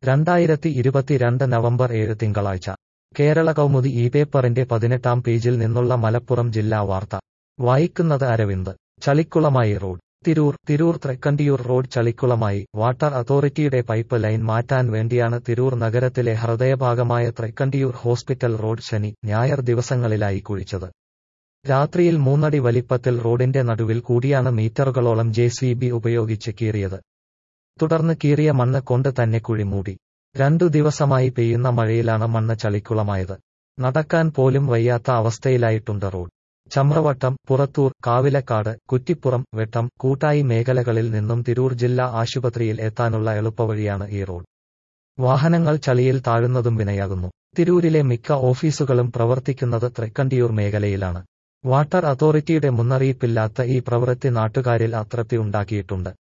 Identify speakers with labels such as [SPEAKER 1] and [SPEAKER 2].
[SPEAKER 1] 2022 November 7 തിങ്കളാഴ്ച കേരള കൗമുദി ഈ പേപ്പറിന്റെ 18-ാം പേജിൽ നിന്നുള്ള മലപ്പുറം ജില്ലാ വാർത്ത വായിക്കുന്നത് അരവിന്ദ്. ചളിക്കുളമായി റോഡ്. തിരൂർ തൃക്കണ്ടിയൂർ റോഡ് ചളിക്കുളമായി. വാട്ടർ അതോറിറ്റിയുടെ പൈപ്പ് ലൈൻ മാറ്റാൻ വേണ്ടിയാണ് തിരൂർ നഗരത്തിലെ ഹൃദയഭാഗമായ തൃക്കണ്ടിയൂർ ഹോസ്പിറ്റൽ റോഡ് ശനി, ഞായർ ദിവസങ്ങളിലായി കുഴിച്ചത്. രാത്രിയിൽ 3 അടി വലിപ്പത്തിൽ റോഡിന്റെ നടുവിൽ കൂടിയാണ് മീറ്ററുകളോളം JCB ഉപയോഗിച്ച് കീറിയത്. തുടർന്ന് കീറിയ മണ്ണ് കൊണ്ട് തന്നെ കുഴി മൂടി. 2 ദിവസമായി പെയ്യുന്ന മഴയിലാണ് മണ്ണ് ചളിക്കുളമായത്. നടക്കാൻ പോലും വയ്യാത്ത അവസ്ഥയിലായിട്ടുണ്ട് റോഡ്. ചമ്രവട്ടം, പുറത്തൂർ, കാവിലക്കാട്, കുറ്റിപ്പുറം, വെട്ടം, കൂട്ടായി മേഖലകളിൽ നിന്നും തിരൂർ ജില്ലാ ആശുപത്രിയിൽ എത്താനുള്ള എളുപ്പവഴിയാണ് ഈ റോഡ്. വാഹനങ്ങൾ ചളിയിൽ താഴുന്നതും വിനയാകുന്നു. തിരൂരിലെ മിക്ക ഓഫീസുകളും പ്രവർത്തിക്കുന്നത് തൃക്കണ്ടിയൂർ മേഖലയിലാണ്. വാട്ടർ അതോറിറ്റിയുടെ മുന്നറിയിപ്പില്ലാത്ത ഈ പ്രവൃത്തി നാട്ടുകാരിൽ അതൃപ്തി ഉണ്ടാക്കിയിട്ടുണ്ട്.